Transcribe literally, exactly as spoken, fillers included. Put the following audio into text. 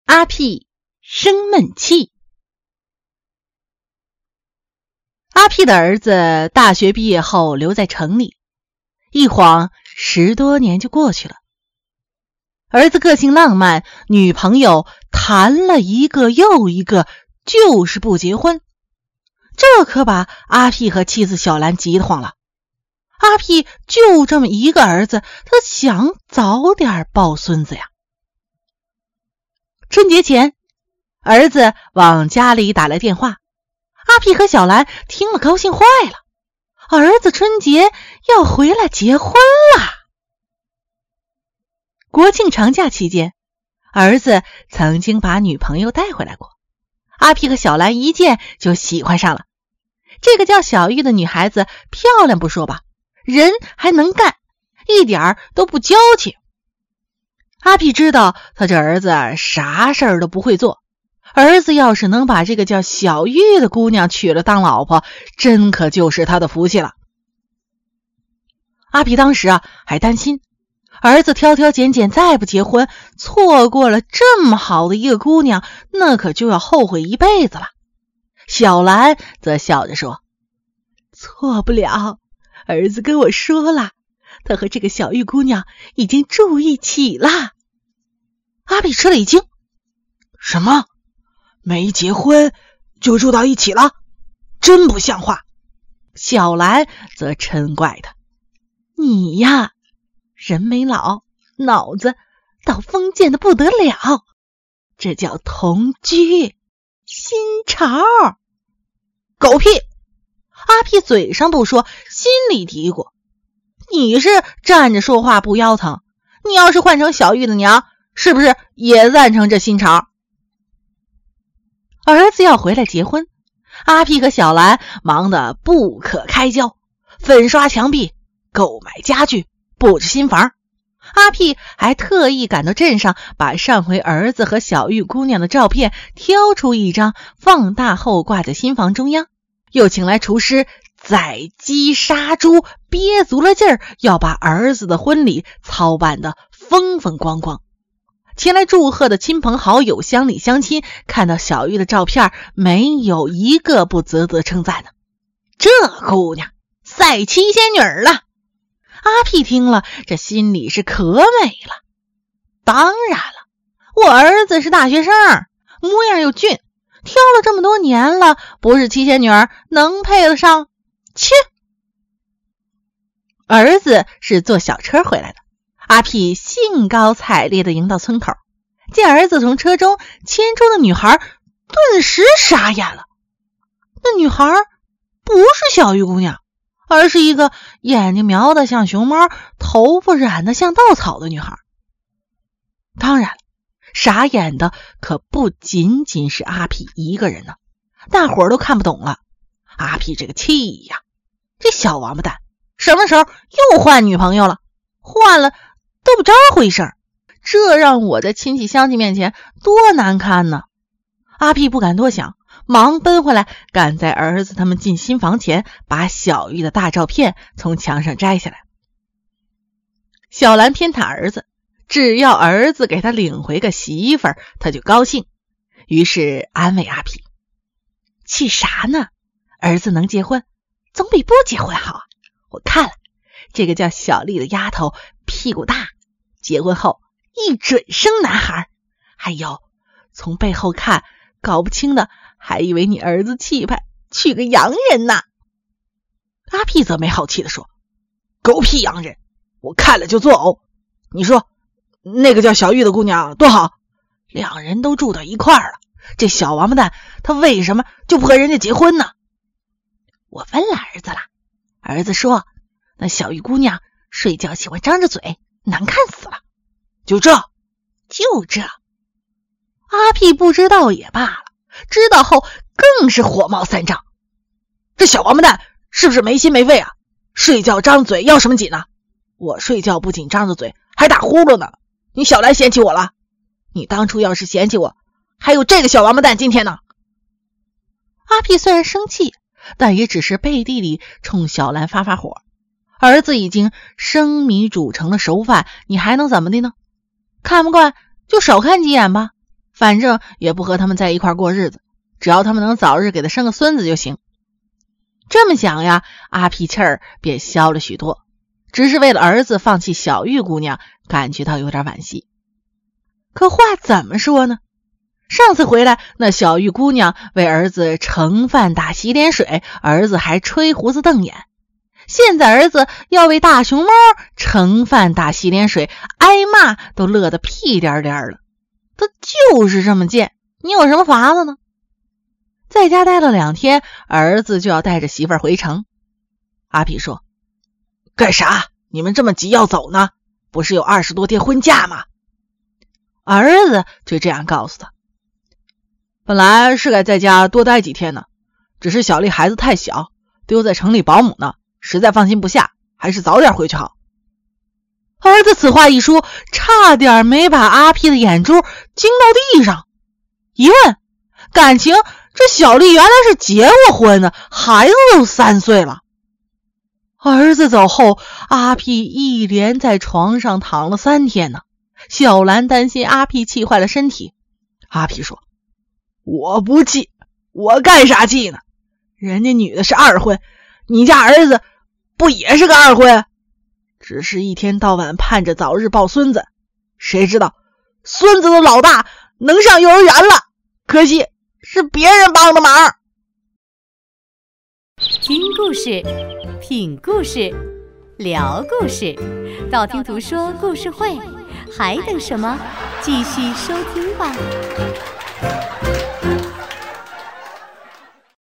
阿屁生闷气。阿屁的儿子大学毕业后留在城里，一晃十多年就过去了。儿子个性浪漫，女朋友谈了一个又一个，就是不结婚。这可把阿屁和妻子小兰急得慌了。阿屁就这么一个儿子，他想早点抱孙子呀。春节前，儿子往家里打来电话，阿屁和小兰听了高兴坏了，儿子春节要回来结婚啦。国庆长假期间，儿子曾经把女朋友带回来过，阿屁和小兰一见就喜欢上了。这个叫小玉的女孩子漂亮不说吧，人还能干，一点儿都不娇气。阿屁知道他这儿子啥事儿都不会做，儿子要是能把这个叫小玉的姑娘娶了当老婆，真可就是他的福气了。阿屁当时啊还担心，儿子挑挑拣拣再不结婚，错过了这么好的一个姑娘，那可就要后悔一辈子了。小兰则笑着说，错不了，儿子跟我说了，他和这个小玉姑娘已经住一起了。阿屁吃了一惊，什么？没结婚就住到一起了？真不像话。小兰则嗔怪他，你呀，人没老，脑子倒封建的不得了，这叫同居，新潮。狗屁！阿屁嘴上不说，心里嘀咕，你是站着说话不腰疼，你要是换成小玉的娘，是不是也赞成这新潮？儿子要回来结婚，阿屁和小兰忙得不可开交，粉刷墙壁，购买家具，布置新房。阿屁还特意赶到镇上，把上回儿子和小玉姑娘的照片挑出一张，放大后挂在新房中央，又请来厨师宰鸡杀猪，憋足了劲儿要把儿子的婚礼操办得风风光光。前来祝贺的亲朋好友、乡里乡亲看到小玉的照片，没有一个不啧啧称赞的，这姑娘赛七仙女了。阿屁听了，这心里是可美了。当然了，我儿子是大学生，模样又俊，挑了这么多年了，不是七仙女能配得上？切！儿子是坐小车回来的，阿屁兴高采烈地迎到村口，见儿子从车中牵出的女孩，顿时傻眼了。那女孩不是小玉姑娘，而是一个眼睛瞄得像熊猫，头发染得像稻草的女孩。当然，傻眼的可不仅仅是阿屁一个人呢，大伙儿都看不懂了。阿屁这个气呀，这小王八蛋什么时候又换女朋友了？换了都不招呼一声，这让我在亲戚乡亲面前多难堪呢。阿屁不敢多想，忙奔回来，赶在儿子他们进新房前，把小玉的大照片从墙上摘下来。小兰偏袒儿子，只要儿子给他领回个媳妇儿，他就高兴，于是安慰阿屁，气啥呢？儿子能结婚总比不结婚好啊！我看了这个叫小丽的丫头，屁股大，结婚后一准生男孩。还有从背后看，搞不清的还以为你儿子气派，娶个洋人呢。阿屁则没好气地说，狗屁洋人，我看了就作呕。你说那个叫小玉的姑娘多好，两人都住到一块儿了，这小王八蛋他为什么就不和人家结婚呢？我问了儿子了，儿子说那小玉姑娘睡觉喜欢张着嘴，难看死了。就这就这阿屁不知道也罢了，知道后更是火冒三丈。这小王八蛋是不是没心没肺啊？睡觉张嘴要什么紧呢？我睡觉不仅张着嘴，还打呼噜呢。你小兰嫌弃我了？你当初要是嫌弃我，还有这个小王八蛋今天呢？阿屁虽然生气，但也只是背地里冲小兰发发火。儿子已经生米煮成了熟饭，你还能怎么的呢？看不惯就少看几眼吧， 反正也不和他们在一块过日子，只要他们能早日给他生个孙子就行。这么想呀，阿皮气儿便消了许多，只是为了儿子放弃小玉姑娘感觉到有点惋惜。可话怎么说呢？上次回来，那小玉姑娘为儿子盛饭打洗脸水，儿子还吹胡子瞪眼。现在儿子要为大熊猫盛饭打洗脸水，挨骂都乐得屁颠颠了。他就是这么贱，你有什么法子呢？在家待了两天，儿子就要带着媳妇儿回城。阿皮说：干啥？你们这么急要走呢？不是有二十多天婚假吗？儿子就这样告诉他：本来是该在家多待几天呢，只是小丽孩子太小，丢在城里保姆呢，实在放心不下，还是早点回去好。儿子此话一说，差点没把阿皮的眼珠惊到地上。一问，感情这小丽原来是结过婚的，孩子都三岁了。儿子走后，阿皮一连在床上躺了三天呢。小兰担心阿皮气坏了身体。阿皮说：我不气，我干啥气呢？人家女的是二婚，你家儿子不也是个二婚？只是一天到晚盼着早日抱孙子，谁知道孙子都老大，能上幼儿园了，可惜是别人帮的忙。 听故事，品故事，聊故事，道听途说故事会，还等什么？继续收听吧。